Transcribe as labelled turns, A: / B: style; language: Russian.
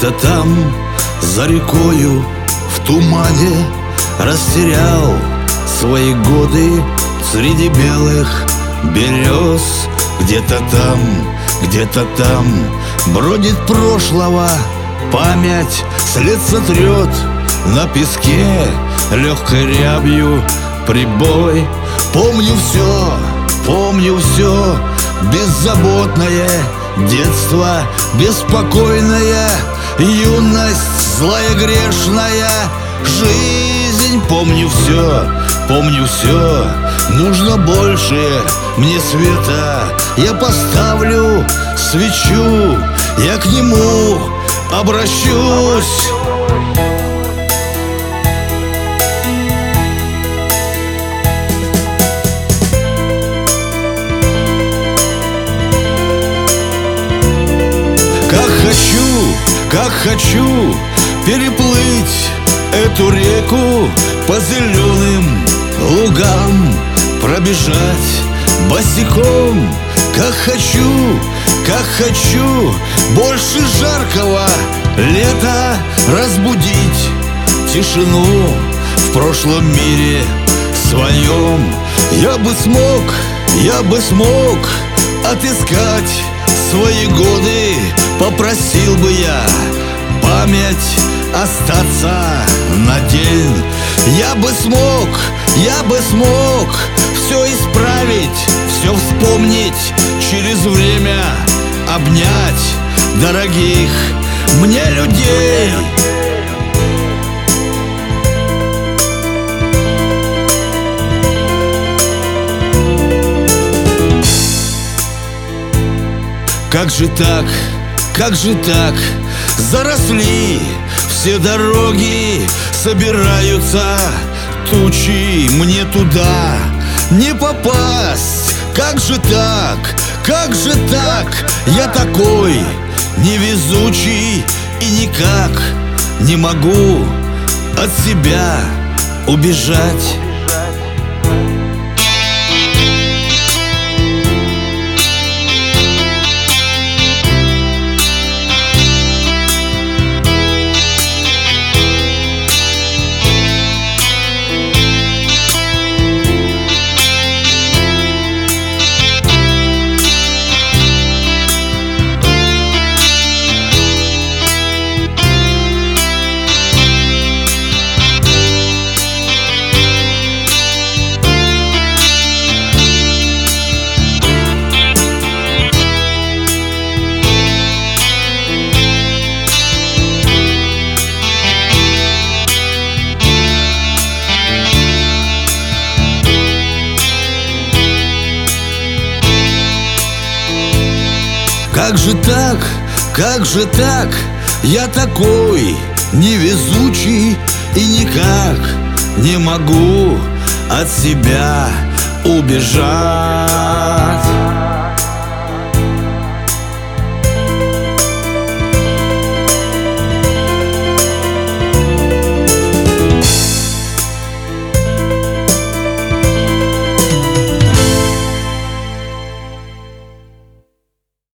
A: Где-то там, за рекою, в тумане растерял свои годы среди белых берез. Где-то там бродит прошлого память, след сотрет на песке легкой рябью прибой. Помню все, беззаботное детство, беспокойная юность, злая грешная жизнь. Помню все, нужно больше мне света. Я поставлю свечу, я к нему обращусь. Как хочу переплыть эту реку, по зеленым лугам пробежать босиком. Как хочу больше жаркого лета, разбудить тишину в прошлом мире своем. Я бы смог отыскать свои годы, попросил бы я память остаться на день. Я бы смог все исправить, все вспомнить, через время обнять дорогих мне людей. Как же так, заросли все дороги, собираются тучи, мне туда не попасть. Как же так, я такой невезучий и никак не могу от себя убежать. Как же так, я такой невезучий и никак не могу от себя убежать.